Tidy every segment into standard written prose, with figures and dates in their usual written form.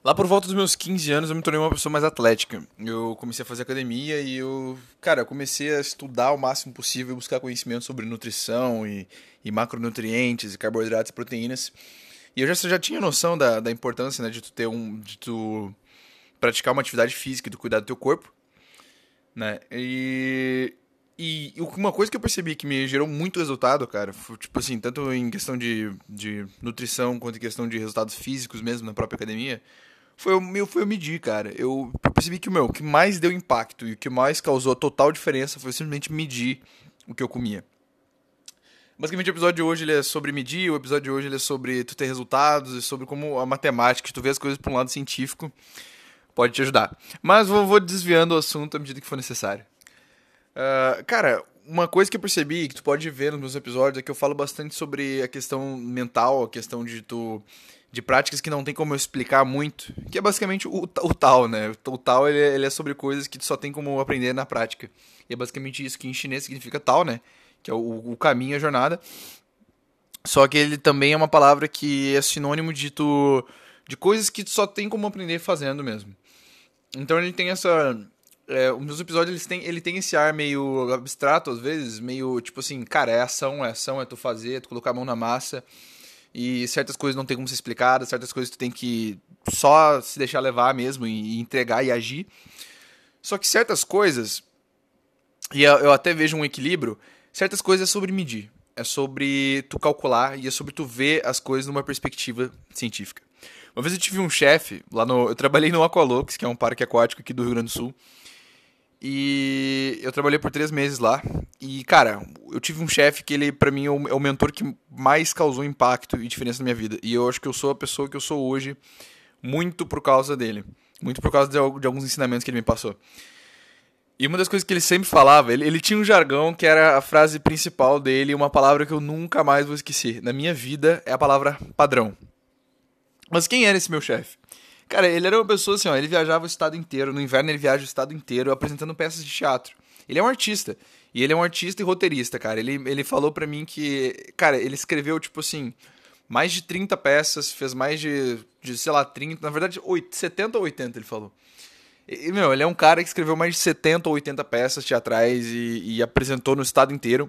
Lá por volta dos meus 15 anos eu me tornei uma pessoa mais atlética. Eu comecei a fazer academia e eu comecei a estudar o máximo possível, buscar conhecimento sobre nutrição e macronutrientes e carboidratos e proteínas. E eu já tinha noção da importância, né, de tu praticar uma atividade física e tu cuidar do teu corpo, né? E uma coisa que eu percebi que me gerou muito resultado, cara, foi, tipo assim, tanto em questão de nutrição quanto em questão de resultados físicos mesmo na própria academia, foi eu medir, cara. Eu percebi que o que mais deu impacto e o que mais causou total diferença foi simplesmente medir o que eu comia. Basicamente, o episódio de hoje ele é sobre medir, o episódio de hoje ele é sobre tu ter resultados e sobre como a matemática, tu vê as coisas por um lado científico, pode te ajudar. Mas vou desviando o assunto à medida que for necessário. Cara, uma coisa que eu percebi, que tu pode ver nos meus episódios, é que eu falo bastante sobre a questão mental, a questão de práticas que não tem como eu explicar muito, que é basicamente o tal, né? O tal ele é sobre coisas que tu só tem como aprender na prática. E é basicamente isso que em chinês significa tal, né? Que é o caminho, a jornada. Só que ele também é uma palavra que é sinônimo de coisas que tu só tem como aprender fazendo mesmo. Então ele tem essa. Os meus episódios ele tem esse ar meio abstrato às vezes, meio tipo assim, cara, é ação, é tu fazer, é tu colocar a mão na massa. E certas coisas não tem como ser explicadas, certas coisas tu tem que só se deixar levar mesmo e entregar e agir. Só que certas coisas, e eu até vejo um equilíbrio, certas coisas é sobre medir, é sobre tu calcular e é sobre tu ver as coisas numa perspectiva científica. Uma vez eu tive um chefe lá no. Eu trabalhei no Aqualux, que é um parque aquático aqui do Rio Grande do Sul. E eu trabalhei por 3 meses lá. E, cara, eu tive um chefe que ele, pra mim, é o mentor que mais causou impacto e diferença na minha vida. E eu acho que eu sou a pessoa que eu sou hoje muito por causa dele. Muito por causa de alguns ensinamentos que ele me passou. E uma das coisas que ele sempre falava, ele tinha um jargão que era a frase principal dele, uma palavra que eu nunca mais vou esquecer. Na minha vida é a palavra padrão. Mas quem era esse meu chefe? Cara, ele era uma pessoa assim, ó, ele viajava o estado inteiro, no inverno ele viaja o estado inteiro apresentando peças de teatro. Ele é um artista, e ele é um artista e roteirista, cara. Ele falou pra mim que, cara, ele escreveu, tipo assim, mais de 30 peças, fez mais sei lá, 30, na verdade, 70 ou 80, ele falou. Meu, ele é um cara que escreveu mais de 70 ou 80 peças teatrais e apresentou no estado inteiro.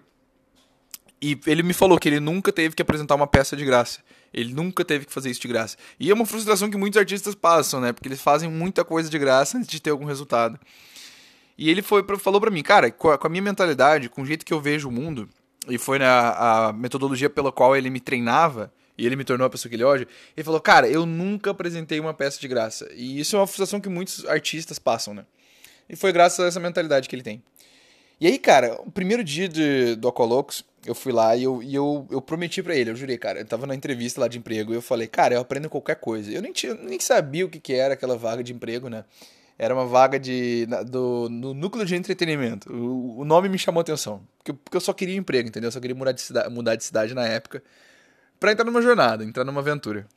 E ele me falou que ele nunca teve que apresentar uma peça de graça. Ele nunca teve que fazer isso de graça. E é uma frustração que muitos artistas passam, né? Porque eles fazem muita coisa de graça antes de ter algum resultado. E ele falou pra mim, cara, com a minha mentalidade, com o jeito que eu vejo o mundo, e foi a metodologia pela qual ele me treinava, e ele me tornou a pessoa que ele é hoje, ele falou, cara, eu nunca apresentei uma peça de graça. E isso é uma frustração que muitos artistas passam, né? E foi graças a essa mentalidade que ele tem. E aí, cara, o primeiro dia do Aqualocos, eu fui lá e eu prometi pra ele, eu jurei, cara, eu tava na entrevista lá de emprego e eu falei, cara, eu aprendo qualquer coisa. Eu nem sabia o que era aquela vaga de emprego, né? Era uma vaga no núcleo de entretenimento. O nome me chamou a atenção, porque eu só queria emprego, entendeu? Eu só queria mudar de cidade na época pra entrar numa jornada, entrar numa aventura.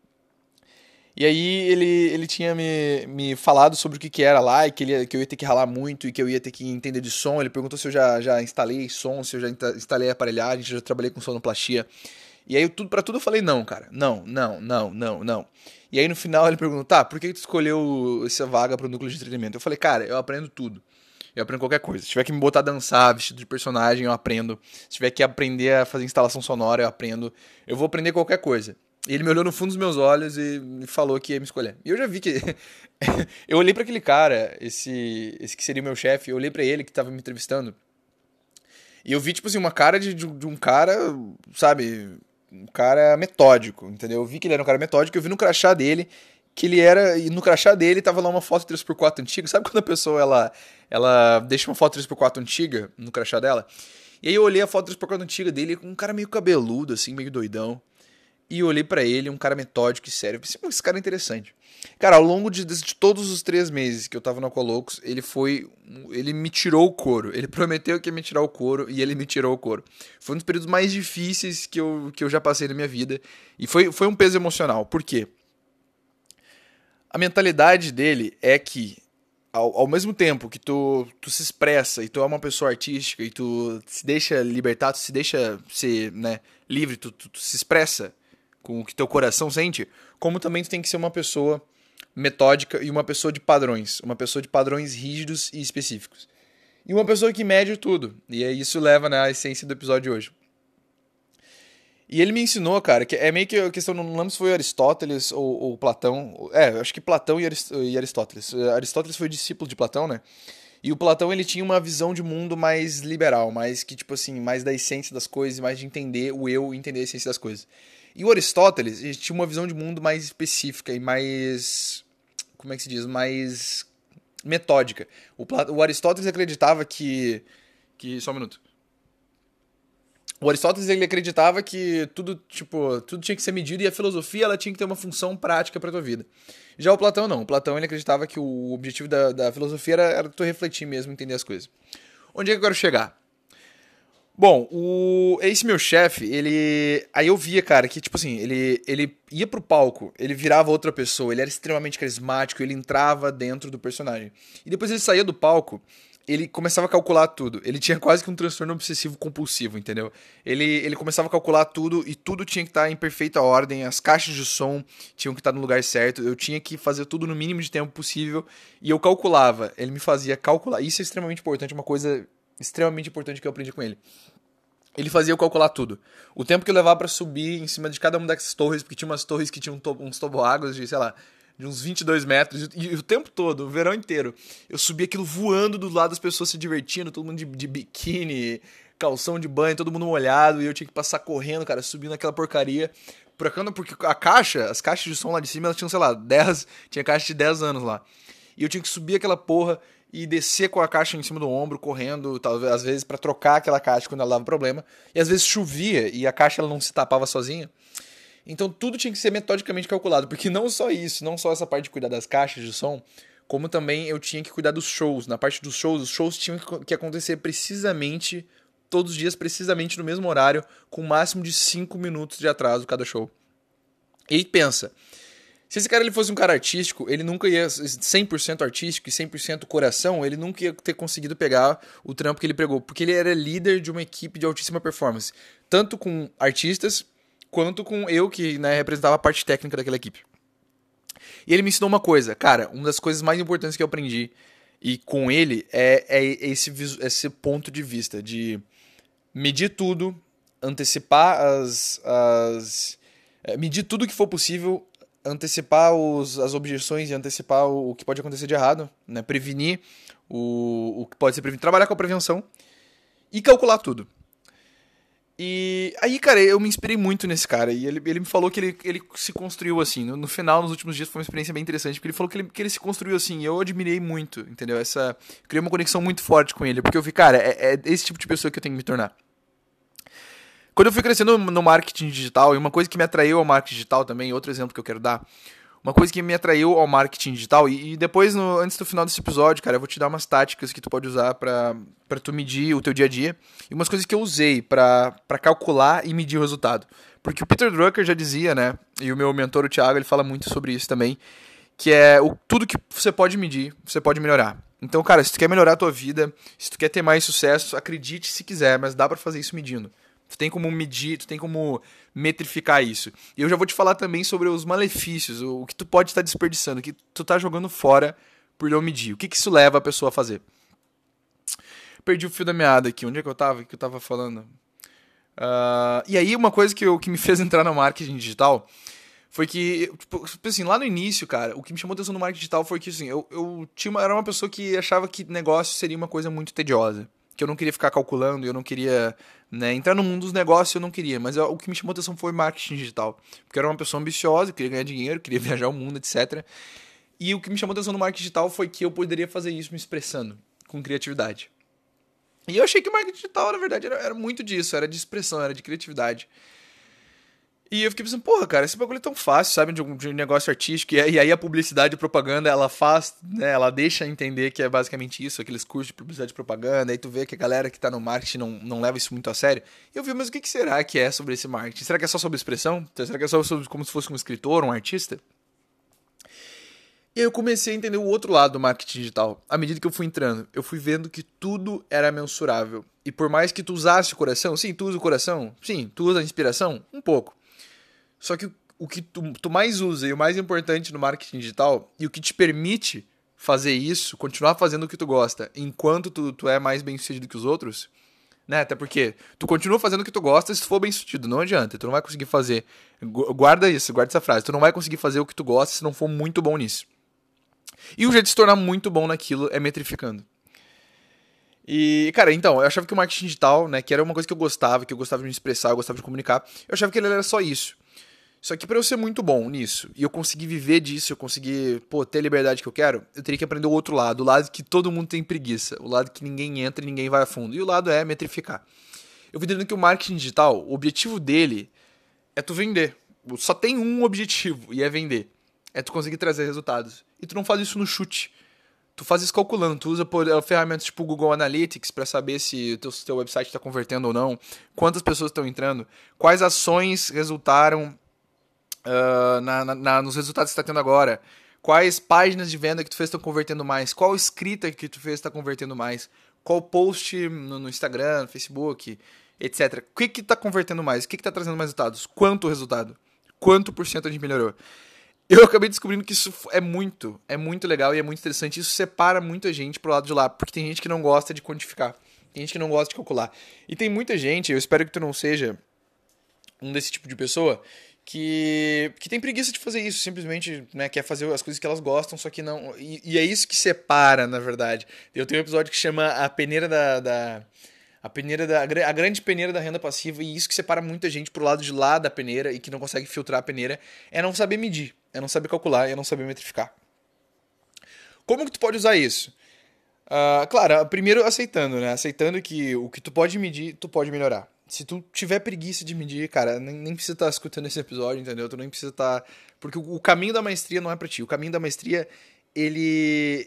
E aí ele tinha me falado sobre o que era lá e que eu ia ter que ralar muito e que eu ia ter que entender de som. Ele perguntou se eu já instalei som, se eu já instalei aparelhagem, se eu já trabalhei com sonoplastia. E aí pra tudo eu falei não, cara. Não, não, não, não, não. E aí no final ele perguntou, tá, por que tu escolheu essa vaga pro núcleo de treinamento? Eu falei, cara, eu aprendo tudo. Eu aprendo qualquer coisa. Se tiver que me botar a dançar, vestido de personagem, eu aprendo. Se tiver que aprender a fazer instalação sonora, eu aprendo. Eu vou aprender qualquer coisa. E ele me olhou no fundo dos meus olhos e me falou que ia me escolher. E eu já vi que. Eu olhei pra aquele cara, esse que seria o meu chefe, eu olhei pra ele que tava me entrevistando. E eu vi, tipo assim, uma cara de um cara, sabe? Um cara metódico, entendeu? Eu vi que ele era um cara metódico, eu vi no crachá dele que ele era. E no crachá dele tava lá uma foto 3x4 antiga. Sabe quando a pessoa ela deixa uma foto 3x4 antiga no crachá dela? E aí eu olhei a foto 3x4 antiga dele com um cara meio cabeludo, assim, meio doidão. E eu olhei pra ele, um cara metódico e sério. Eu pensei, esse cara é interessante. Cara, ao longo de todos os 3 meses que eu tava no Aqualocos, ele me tirou o couro. Ele prometeu que ia me tirar o couro e ele me tirou o couro. Foi um dos períodos mais difíceis que eu já passei na minha vida. E foi um peso emocional. Por quê? A mentalidade dele é que, ao mesmo tempo que tu se expressa e tu é uma pessoa artística e tu se deixa libertar, tu se deixa ser, né, livre, tu se expressa com o que teu coração sente, como também tu tem que ser uma pessoa metódica e uma pessoa de padrões. Uma pessoa de padrões rígidos e específicos. E uma pessoa que mede tudo. E aí isso leva, né, à essência do episódio de hoje. E ele me ensinou, cara, que é meio que a questão, não lembro se foi Aristóteles ou Platão. Acho que Platão e Aristóteles. Aristóteles foi discípulo de Platão, né? E o Platão, ele tinha uma visão de mundo mais liberal, mais que, tipo assim, mais da essência das coisas, mais de entender o eu, entender a essência das coisas. E o Aristóteles, ele tinha uma visão de mundo mais específica e mais, como é que se diz, mais metódica. O Aristóteles acreditava só um minuto. O Aristóteles, ele acreditava que tudo tinha que ser medido e a filosofia, ela tinha que ter uma função prática para tua vida. Já o Platão não. O Platão, ele acreditava que o objetivo da filosofia era tu refletir mesmo, entender as coisas. Onde é que eu quero chegar? Bom, esse meu chefe, ele... Aí eu via, cara, que, tipo assim, ele ia pro palco, ele virava outra pessoa, ele era extremamente carismático, ele entrava dentro do personagem. E depois ele saía do palco, ele começava a calcular tudo. Ele tinha quase que um transtorno obsessivo compulsivo, entendeu? Ele começava a calcular tudo e tudo tinha que estar em perfeita ordem, as caixas de som tinham que estar no lugar certo, eu tinha que fazer tudo no mínimo de tempo possível e eu calculava, ele me fazia calcular. Isso é extremamente importante, uma coisa extremamente importante que eu aprendi com ele. Ele fazia eu calcular tudo. O tempo que eu levava pra subir em cima de cada uma dessas torres, porque tinha umas torres que tinham uns toboáguas de, sei lá, de uns 22 metros, e o tempo todo, o verão inteiro, eu subia aquilo voando do lado das pessoas se divertindo, todo mundo de biquíni, calção de banho, todo mundo molhado, e eu tinha que passar correndo, cara, subindo aquela porcaria. Porque as caixas de som lá de cima, elas tinham, sei lá, tinha caixa de 10 anos lá. E eu tinha que subir aquela porra e descer com a caixa em cima do ombro, correndo, talvez às vezes pra trocar aquela caixa quando ela dava problema. E às vezes chovia e a caixa ela não se tapava sozinha. Então tudo tinha que ser metodicamente calculado, porque não só isso, não só essa parte de cuidar das caixas de som, como também eu tinha que cuidar dos shows. Na parte dos shows, os shows tinham que acontecer precisamente, todos os dias, precisamente no mesmo horário, com um máximo de 5 minutos de atraso cada show. E aí pensa, se esse cara ele fosse um cara artístico, ele nunca ia 100% artístico e 100% coração, ele nunca ia ter conseguido pegar o trampo que ele pegou, porque ele era líder de uma equipe de altíssima performance, tanto com artistas quanto com eu que, né, representava a parte técnica daquela equipe. E ele me ensinou uma coisa, cara, uma das coisas mais importantes que eu aprendi e com ele é esse ponto de vista de medir tudo, antecipar medir tudo que for possível, antecipar as objeções e antecipar o que pode acontecer de errado, né? Prevenir o que pode ser prevenido, trabalhar com a prevenção e calcular tudo. E aí, cara, eu me inspirei muito nesse cara. E ele me falou que ele se construiu assim. No final, nos últimos dias, foi uma experiência bem interessante. Porque ele falou que ele se construiu assim. E eu admirei muito, entendeu? Criei uma conexão muito forte com ele. Porque eu vi, cara, é esse tipo de pessoa que eu tenho que me tornar. Quando eu fui crescendo no marketing digital, e uma coisa que me atraiu ao marketing digital também, outro exemplo que eu quero dar, uma coisa que me atraiu ao marketing digital, e depois, antes do final desse episódio, cara, eu vou te dar umas táticas que tu pode usar pra tu medir o teu dia a dia, e umas coisas que eu usei pra calcular e medir o resultado. Porque o Peter Drucker já dizia, né, e o meu mentor, o Thiago, ele fala muito sobre isso também, que é tudo que você pode medir, você pode melhorar. Então, cara, se tu quer melhorar a tua vida, se tu quer ter mais sucesso, acredite se quiser, mas dá pra fazer isso medindo. Tu tem como medir, tu tem como metrificar isso. E eu já vou te falar também sobre os malefícios, o que tu pode estar desperdiçando, o que tu tá jogando fora por não medir. O que isso leva a pessoa a fazer? Perdi o fio da meada aqui. Onde é que eu tava? O que eu tava falando? E aí uma coisa que me fez entrar no marketing digital foi que, tipo assim, lá no início, cara, o que me chamou atenção no marketing digital foi que, assim, eu era uma pessoa que achava que negócio seria uma coisa muito tediosa. Que eu não queria ficar calculando, eu não queria, né, entrar no mundo dos negócios, eu não queria. Mas o que me chamou a atenção foi marketing digital. Porque eu era uma pessoa ambiciosa, eu queria ganhar dinheiro, queria viajar o mundo, etc. E o que me chamou a atenção no marketing digital foi que eu poderia fazer isso me expressando, com criatividade. E eu achei que o marketing digital, na verdade, era muito disso, era de expressão, era de criatividade. E eu fiquei pensando, porra, cara, esse bagulho é tão fácil, sabe, de um negócio artístico. E aí a publicidade e propaganda, ela faz, né, ela deixa entender que é basicamente isso, aqueles cursos de publicidade e propaganda. Aí tu vê que a galera que tá no marketing não leva isso muito a sério. E eu vi, mas o que será que é sobre esse marketing? Será que é só sobre expressão? Será que é só sobre, como se fosse um escritor, um artista? E aí eu comecei a entender o outro lado do marketing digital. À medida que eu fui entrando, eu fui vendo que tudo era mensurável. E por mais que tu usasse o coração, sim, tu usa o coração, sim, tu usa a inspiração, um pouco. Só que o que tu mais usa e o mais importante no marketing digital, e o que te permite fazer isso, continuar fazendo o que tu gosta, enquanto tu é mais bem sucedido que os outros, né? Até porque tu continua fazendo o que tu gosta se tu for bem sucedido, não adianta, tu não vai conseguir fazer. Guarda isso, guarda essa frase, tu não vai conseguir fazer o que tu gosta se não for muito bom nisso. E o jeito de se tornar muito bom naquilo é metrificando. E, cara, então, eu achava que o marketing digital, né, que era uma coisa que eu gostava de me expressar, eu gostava de comunicar, eu achava que ele era só isso. Só que pra eu ser muito bom nisso, e eu conseguir viver disso, eu conseguir, ter a liberdade que eu quero, eu teria que aprender o outro lado, o lado que todo mundo tem preguiça, o lado que ninguém entra e ninguém vai a fundo. E o lado é metrificar. Eu vi dizendo que o marketing digital, o objetivo dele é tu vender. Só tem um objetivo, e é vender. É tu conseguir trazer resultados. E tu não faz isso no chute. Tu faz isso calculando, tu usa ferramentas tipo o Google Analytics para saber se o teu website está convertendo ou não, quantas pessoas estão entrando, quais ações resultaram nos resultados que você está tendo agora, quais páginas de venda que tu fez estão convertendo mais, qual escrita que tu fez está convertendo mais, qual post no Instagram, no Facebook, etc. O que está convertendo mais? O que está trazendo mais resultados? Quanto resultado? Quanto por cento a gente melhorou? Eu acabei descobrindo que isso é muito legal e é muito interessante. Isso separa muita gente pro lado de lá, porque tem gente que não gosta de quantificar, tem gente que não gosta de calcular. E tem muita gente, eu espero que tu não seja um desse tipo de pessoa, que tem preguiça de fazer isso, simplesmente, né, quer fazer as coisas que elas gostam, só que não... E é isso que separa, na verdade. Eu tenho um episódio que chama A Peneira a grande peneira da renda passiva, e isso que separa muita gente pro lado de lá da peneira e que não consegue filtrar a peneira, é não saber medir, é não saber calcular, é não saber metrificar. Como que tu pode usar isso? Claro, primeiro aceitando, né? Aceitando que o que tu pode medir, tu pode melhorar. Se tu tiver preguiça de medir, cara, nem precisa estar escutando esse episódio, entendeu? Tu nem precisa estar... Porque o caminho da maestria não é pra ti. O caminho da maestria, ele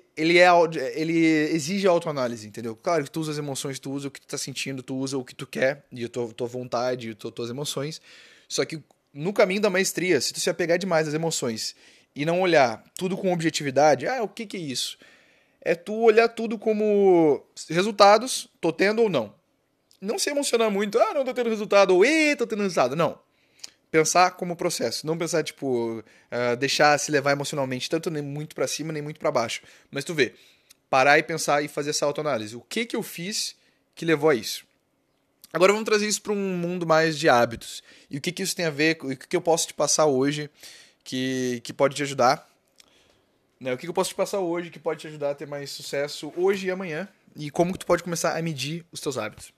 exige autoanálise, entendeu? Claro que tu usa as emoções, tu usa o que tu tá sentindo, tu usa o que tu quer, e a tua vontade, tuas emoções. Só que no caminho da maestria, se tu se apegar demais às emoções e não olhar tudo com objetividade, o que é isso? É tu olhar tudo como resultados, tô tendo ou não. Não se emocionar muito, não tô tendo resultado, ou tô tendo resultado. Não. Pensar como processo. Não pensar, deixar se levar emocionalmente, tanto nem muito pra cima, nem muito pra baixo. Mas tu vê, parar e pensar e fazer essa autoanálise. O que eu fiz que levou a isso? Agora vamos trazer isso para um mundo mais de hábitos. E o que isso tem a ver, o que eu posso te passar hoje que pode te ajudar. Né? O que eu posso te passar hoje que pode te ajudar a ter mais sucesso hoje e amanhã. E como que tu pode começar a medir os teus hábitos.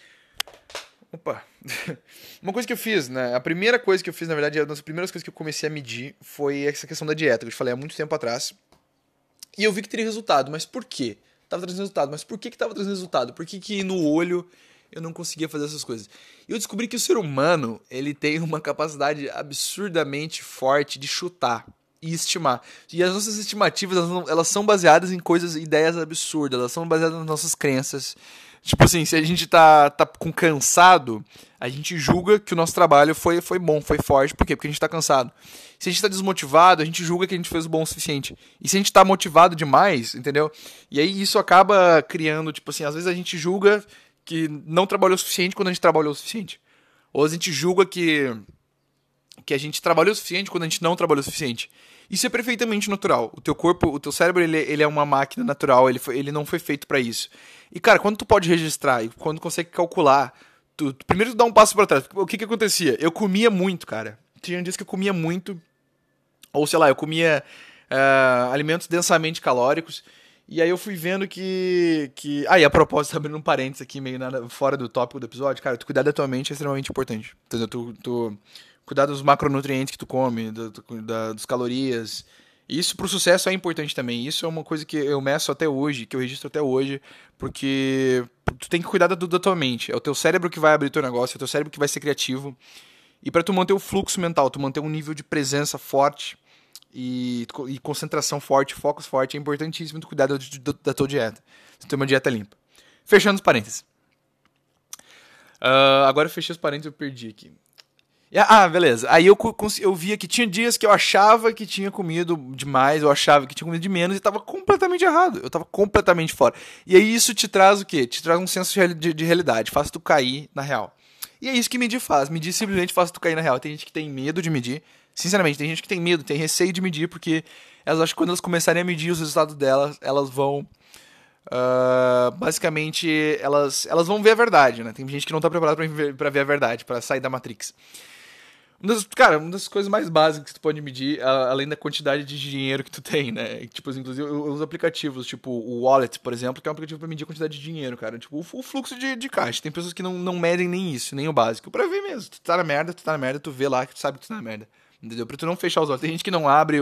Opa! Uma coisa que eu fiz, né? A primeira coisa que eu fiz, na verdade, uma das primeiras coisas que eu comecei a medir foi essa questão da dieta, que eu te falei há muito tempo atrás. E eu vi que teria resultado, mas por quê? Tava trazendo resultado, mas por que tava trazendo resultado? Por que no olho eu não conseguia fazer essas coisas? E eu descobri que o ser humano, ele tem uma capacidade absurdamente forte de chutar e estimar. E as nossas estimativas, elas são baseadas em ideias absurdas, elas são baseadas nas nossas crenças. Tipo assim, se a gente tá com cansado, a gente julga que o nosso trabalho foi bom, foi forte. Por quê? Porque a gente tá cansado. Se a gente tá desmotivado, a gente julga que a gente fez o bom o suficiente. E se a gente tá motivado demais, entendeu? E aí isso acaba criando, às vezes a gente julga que não trabalhou o suficiente quando a gente trabalhou o suficiente. Ou a gente julga que a gente trabalhou o suficiente quando a gente não trabalhou o suficiente. Isso é perfeitamente natural. O teu corpo, o teu cérebro, ele é uma máquina natural, ele não foi feito pra isso. E, cara, quando tu pode registrar e quando consegue calcular, primeiro tu dá um passo pra trás. O que acontecia? Eu comia muito, cara. Tinha dias que eu comia muito, ou sei lá, eu comia alimentos densamente calóricos, e aí eu fui vendo que... e a propósito, abrindo um parênteses aqui, meio fora do tópico do episódio, cara, tu cuidar da tua mente é extremamente importante. Entendeu? Tu cuidar dos macronutrientes que tu come, das calorias. Isso pro sucesso é importante também. Isso é uma coisa que eu meço até hoje, que eu registro até hoje, porque tu tem que cuidar da tua mente. É o teu cérebro que vai abrir teu negócio, é o teu cérebro que vai ser criativo. E para tu manter o fluxo mental, tu manter um nível de presença forte e concentração forte, foco forte, é importantíssimo tu cuidar da tua dieta. Tu ter uma dieta limpa. Fechando os parênteses. Agora eu fechei os parênteses e eu perdi aqui. Beleza. Aí eu via que tinha dias que eu achava que tinha comido demais, eu achava que tinha comido de menos e tava completamente errado. Eu tava completamente fora. E aí isso te traz o quê? Te traz um senso de realidade, faz tu cair na real. E é isso que medir faz. Medir simplesmente faz tu cair na real. Tem gente que tem medo de medir, Sinceramente, tem gente que tem medo, tem receio de medir, porque elas acham que quando elas começarem a medir os resultados delas, elas vão. Basicamente, elas vão ver a verdade, né? Tem gente que não tá preparada pra ver a verdade, pra sair da Matrix. Uma das coisas mais básicas que tu pode medir, além da quantidade de dinheiro que tu tem, né? Tipo, inclusive, os aplicativos, tipo o Wallet, por exemplo, que é um aplicativo pra medir a quantidade de dinheiro, cara. Tipo, o fluxo de caixa. Tem pessoas que não medem nem isso, nem o básico. Pra ver mesmo. Tu tá na merda, tu vê lá que tu sabe que tu tá na merda. Entendeu? Pra tu não fechar os olhos. Tem gente que não abre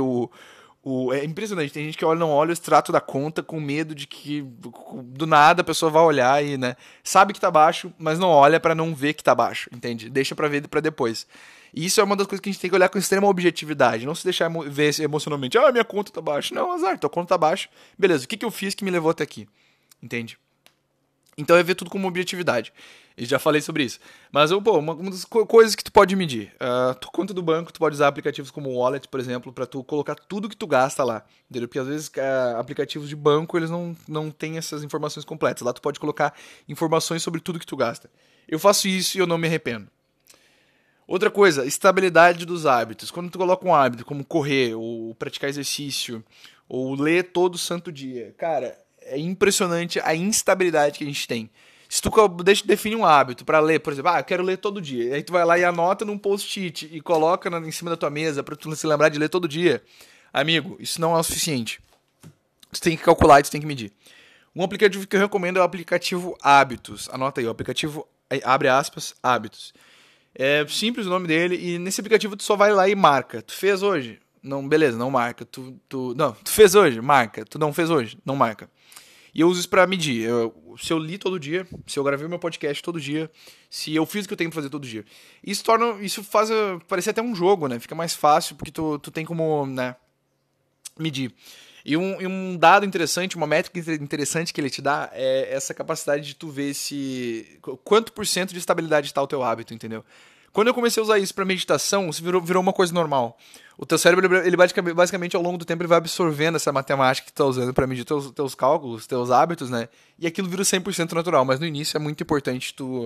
é impressionante, tem gente que não olha o extrato da conta com medo de que do nada a pessoa vai olhar e, né, sabe que tá baixo, mas não olha pra não ver que tá baixo, entende? Deixa pra ver pra depois. E isso é uma das coisas que a gente tem que olhar com extrema objetividade, não se deixar ver emocionalmente, minha conta tá baixa. Não, azar, tua conta tá baixa. Beleza, o que eu fiz que me levou até aqui? Entende? Então é ver tudo com objetividade. E já falei sobre isso. Mas, uma das coisas que tu pode medir. Tua conta do banco, tu pode usar aplicativos como o Wallet, por exemplo, para tu colocar tudo que tu gasta lá. Entendeu? Porque às vezes aplicativos de banco, eles não têm essas informações completas. Lá tu pode colocar informações sobre tudo que tu gasta. Eu faço isso e eu não me arrependo. Outra coisa, estabilidade dos hábitos. Quando tu coloca um hábito como correr, ou praticar exercício, ou ler todo santo dia, cara, é impressionante a instabilidade que a gente tem. Se tu define um hábito pra ler, por exemplo, eu quero ler todo dia, aí tu vai lá e anota num post-it e coloca em cima da tua mesa pra tu se lembrar de ler todo dia, amigo, isso não é o suficiente. Tu tem que calcular e tu tem que medir. Um aplicativo que eu recomendo é o aplicativo Hábitos. Anota aí, o aplicativo, abre aspas, Hábitos. É simples o nome dele e nesse aplicativo tu só vai lá e marca. Tu fez hoje? Não, beleza, não marca. Tu fez hoje? Marca. Tu não fez hoje? Não marca. E eu uso isso pra medir. Se eu li todo dia, se eu gravei meu podcast todo dia, se eu fiz o que eu tenho pra fazer todo dia. Isso faz parecer até um jogo, né? Fica mais fácil porque tu tem como, né, medir. E um dado interessante, uma métrica interessante que ele te dá é essa capacidade de tu ver quanto por cento de estabilidade está o teu hábito, entendeu? Quando eu comecei a usar isso para meditação, isso virou uma coisa normal. O teu cérebro, ele basicamente, ao longo do tempo, ele vai absorvendo essa matemática que tu tá usando para medir teus cálculos, teus hábitos, né? E aquilo vira 100% natural. Mas no início é muito importante tu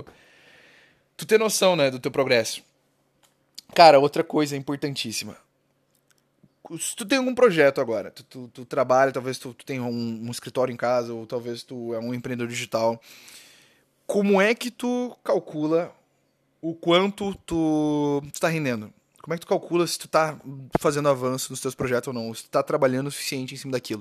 ter noção, né, do teu progresso. Cara, outra coisa importantíssima. Se tu tem algum projeto agora, tu trabalha, talvez tu tenha um escritório em casa, ou talvez tu é um empreendedor digital, como é que tu calcula o quanto tu tá rendendo? Como é que tu calcula se tu tá fazendo avanço nos teus projetos ou não? Se tu tá trabalhando o suficiente em cima daquilo?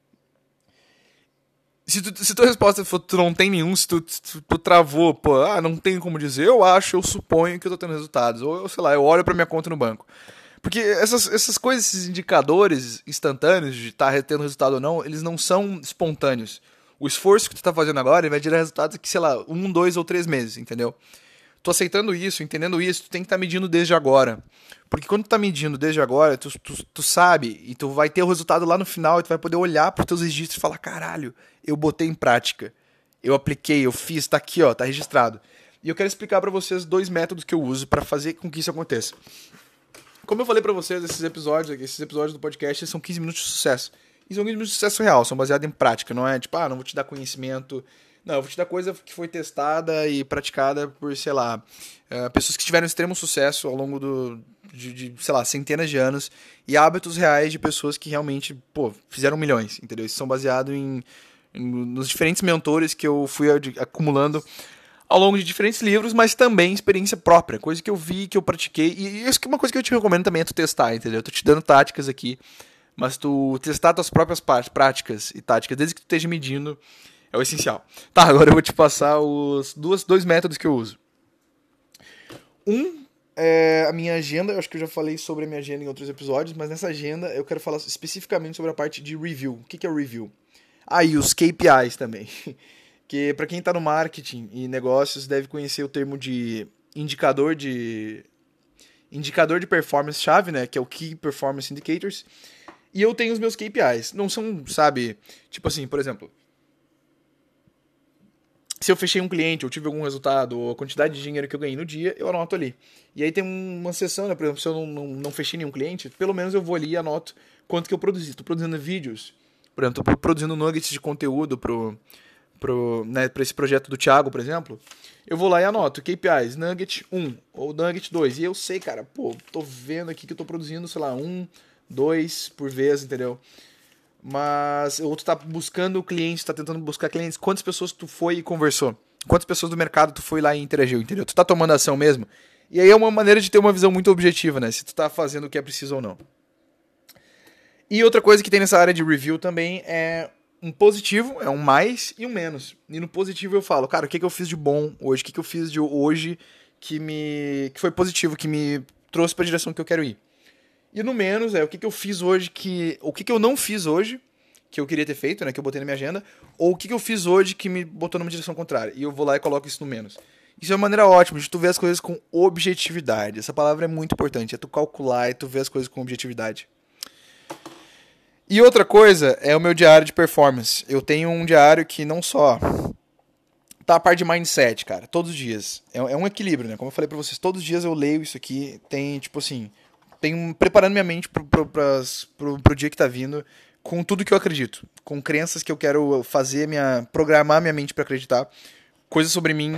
Se tua resposta for tu não tem nenhum, se tu travou, não tem como dizer, eu suponho que eu tô tendo resultados. Ou sei lá, eu olho pra minha conta no banco. Porque essas coisas, esses indicadores instantâneos de estar tendo resultado ou não, eles não são espontâneos. O esforço que tu tá fazendo agora, ele vai gerar resultados daqui, sei lá, 1, 2 ou 3 meses, entendeu? Tu aceitando isso, entendendo isso, tu tem que estar medindo desde agora. Porque quando tu tá medindo desde agora, tu sabe, e tu vai ter o resultado lá no final, e tu vai poder olhar pros teus registros e falar, caralho, eu botei em prática. Eu apliquei, eu fiz, tá aqui, ó, tá registrado. E eu quero explicar pra vocês 2 métodos que eu uso pra fazer com que isso aconteça. Como eu falei pra vocês, esses episódios do podcast são 15 minutos de sucesso. E são 15 minutos de sucesso real, são baseados em prática, não é tipo, não vou te dar conhecimento. Não, eu vou te dar coisa que foi testada e praticada por, sei lá, pessoas que tiveram extremo sucesso ao longo de, sei lá, centenas de anos. E hábitos reais de pessoas que realmente, fizeram milhões, entendeu? Isso são baseados nos diferentes mentores que eu fui acumulando ao longo de diferentes livros, mas também experiência própria, coisa que eu vi, que eu pratiquei. E isso que é uma coisa que eu te recomendo também é tu testar, entendeu? Eu tô te dando táticas aqui, mas tu testar tuas próprias práticas e táticas, desde que tu esteja medindo, é o essencial. Tá, agora eu vou te passar os dois métodos que eu uso. É a minha agenda, eu acho que eu já falei sobre a minha agenda em outros episódios, mas nessa agenda eu quero falar especificamente sobre a parte de review. O que é o review? E os KPIs também. Que para quem está no marketing e negócios deve conhecer o termo de indicador de performance chave, né, que é o Key Performance Indicators. E eu tenho os meus KPIs. Não são, sabe, tipo assim, por exemplo, se eu fechei um cliente, ou tive algum resultado, ou a quantidade de dinheiro que eu ganhei no dia, eu anoto ali. E aí tem uma seção, né, por exemplo, se eu não fechei nenhum cliente, pelo menos eu vou ali e anoto quanto que eu produzi. Estou produzindo vídeos, por exemplo, estou produzindo nuggets de conteúdo pra esse projeto do Thiago, por exemplo, eu vou lá e anoto KPIs, Nugget 1 ou Nugget 2. E eu sei, cara, pô, tô vendo aqui que eu tô produzindo, sei lá, 1, 2 por vez, entendeu? Mas ou tu tá buscando clientes, tá tentando buscar clientes, quantas pessoas tu foi e conversou? Quantas pessoas do mercado tu foi lá e interagiu, entendeu? Tu tá tomando ação mesmo? E aí é uma maneira de ter uma visão muito objetiva, né? Se tu tá fazendo o que é preciso ou não. E outra coisa que tem nessa área de review também é um positivo, é um mais e um menos. E no positivo eu falo, cara, o que eu fiz de bom hoje? O que eu fiz de hoje que foi positivo, que me trouxe pra direção que eu quero ir? E no menos é o que eu fiz hoje o que eu não fiz hoje, que eu queria ter feito, né, que eu botei na minha agenda, ou o que eu fiz hoje que me botou numa direção contrária. E eu vou lá e coloco isso no menos. Isso é uma maneira ótima de tu ver as coisas com objetividade. Essa palavra é muito importante, é tu calcular e tu ver as coisas com objetividade. E outra coisa é o meu diário de performance. Eu tenho um diário que não só tá a parte de mindset, cara, todos os dias. É um equilíbrio, né? Como eu falei pra vocês, todos os dias eu leio isso aqui, tem, tipo assim, preparando minha mente pro dia que tá vindo, com tudo que eu acredito, com crenças que eu quero fazer, programar minha mente pra acreditar, coisas sobre mim,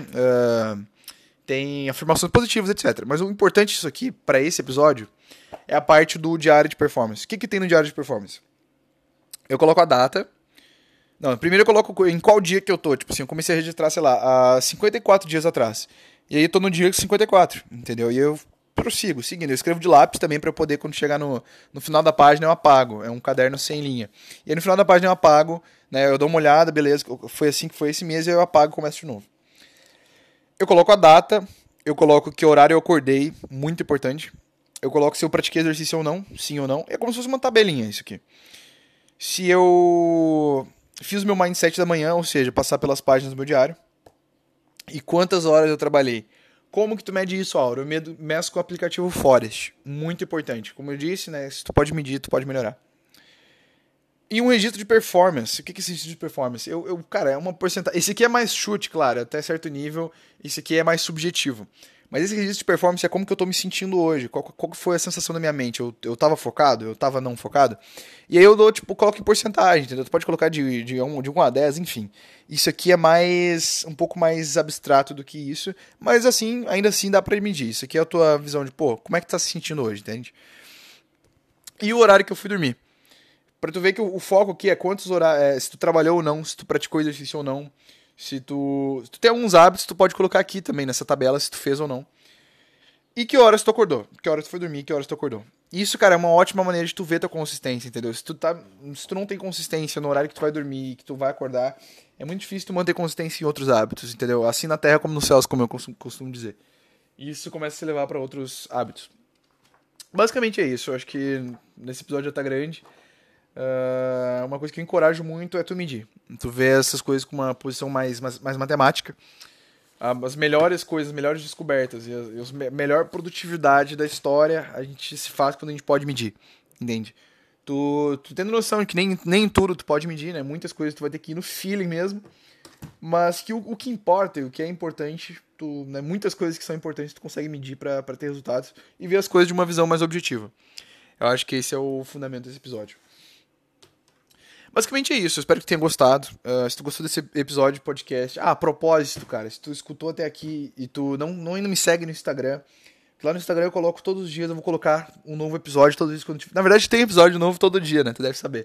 tem afirmações positivas, etc. Mas o importante disso aqui, pra esse episódio, é a parte do diário de performance. O que tem no diário de performance? Eu coloco a data. Não, primeiro eu coloco em qual dia que eu tô. Tipo assim, eu comecei a registrar, sei lá, há 54 dias atrás. E aí eu tô no dia 54, entendeu? E eu prossigo, seguindo. Eu escrevo de lápis também pra eu poder, quando chegar no final da página, eu apago. É um caderno sem linha. E aí no final da página eu apago, né? Eu dou uma olhada, beleza, foi assim que foi esse mês, e aí eu apago e começo de novo. Eu coloco a data, eu coloco que horário eu acordei, muito importante. Eu coloco se eu pratiquei exercício ou não, sim ou não. É como se fosse uma tabelinha isso aqui. Se eu fiz o meu mindset da manhã, ou seja, passar pelas páginas do meu diário, e quantas horas eu trabalhei. Como que tu mede isso, Auro? Eu meço com o aplicativo Forest. Muito importante. Como eu disse, né? Se tu pode medir, tu pode melhorar. E um registro de performance. O que é esse registro de performance? Cara, é uma porcentagem. Esse aqui é mais chute, claro, até certo nível. Esse aqui é mais subjetivo. Mas esse registro de performance é como que eu tô me sentindo hoje. Qual foi a sensação da minha mente? Eu tava focado? Eu tava não focado? E aí eu dou, tipo, coloco em porcentagem, entendeu? Tu pode colocar de 1 a 10, enfim. Isso aqui é um pouco mais abstrato do que isso. Mas assim, ainda assim dá pra medir. Isso aqui é a tua visão de, pô, como é que tu tá se sentindo hoje, entende? E o horário que eu fui dormir. Pra tu ver que o foco aqui é quantos horários, se tu trabalhou ou não, se tu praticou exercício ou não. Se tu tem alguns hábitos, tu pode colocar aqui também nessa tabela se tu fez ou não. E que horas tu acordou? Que horas tu foi dormir? Que horas tu acordou? Isso, cara, é uma ótima maneira de tu ver tua consistência, entendeu? Se tu não tem consistência no horário que tu vai dormir, que tu vai acordar, é muito difícil tu manter consistência em outros hábitos, entendeu? Assim na terra como nos céus, como eu costumo dizer. E isso começa a se levar para outros hábitos. Basicamente é isso. Eu acho que nesse episódio já tá grande. Uma coisa que eu encorajo muito é tu medir. Tu ver essas coisas com uma posição mais matemática. As melhores coisas, as melhores descobertas e a melhor produtividade da história a gente se faz quando a gente pode medir. Entende? Tu tendo noção de que nem tudo tu pode medir, né? Muitas coisas tu vai ter que ir no feeling mesmo. Mas que o que importa e o que é importante, né, muitas coisas que são importantes tu consegue medir pra ter resultados e ver as coisas de uma visão mais objetiva. Eu acho que esse é o fundamento desse episódio. Basicamente é isso, eu espero que tenha gostado. Se tu gostou desse episódio de podcast... a propósito, cara, se tu escutou até aqui e tu não ainda me segue no Instagram, lá no Instagram eu coloco todos os dias, eu vou colocar um novo episódio todos os dias. Na verdade tem episódio novo todo dia, né, tu deve saber.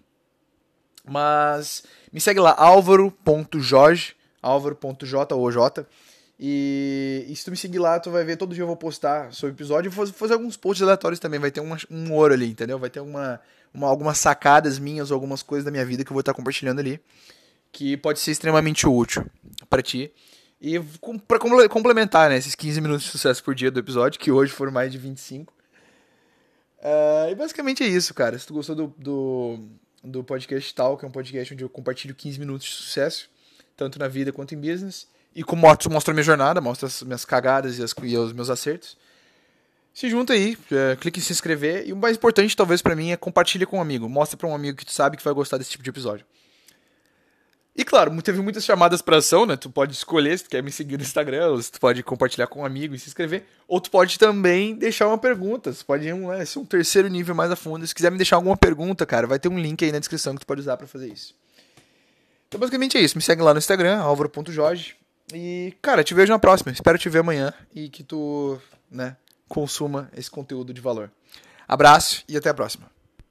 Mas me segue lá, alvaro.jorge, alvaro.j. E se tu me seguir lá, tu vai ver, todo dia eu vou postar sobre o episódio e vou fazer alguns posts aleatórios também, vai ter um ouro ali, entendeu? Vai ter algumas sacadas minhas ou algumas coisas da minha vida que eu vou estar compartilhando ali, que pode ser extremamente útil pra ti. E pra complementar, né, esses 15 minutos de sucesso por dia do episódio, que hoje foram mais de 25. E basicamente é isso, cara. Se tu gostou do podcast Tal, que é um podcast onde eu compartilho 15 minutos de sucesso, tanto na vida quanto em business, e como mostra a minha jornada, mostra as minhas cagadas e os meus acertos, se junta aí, clique em se inscrever, e o mais importante talvez pra mim é compartilha com um amigo, mostra pra um amigo que tu sabe que vai gostar desse tipo de episódio. E claro, teve muitas chamadas pra ação, né? Tu pode escolher se tu quer me seguir no Instagram, ou se tu pode compartilhar com um amigo e se inscrever. Ou tu pode também deixar uma pergunta. Você pode ir ser um terceiro nível mais a fundo. Se quiser me deixar alguma pergunta, cara, vai ter um link aí na descrição que tu pode usar pra fazer isso. Então, basicamente é isso. Me segue lá no Instagram, alvaro.jorge. E, cara, te vejo na próxima. Espero te ver amanhã e que tu, né, consuma esse conteúdo de valor. Abraço e até a próxima.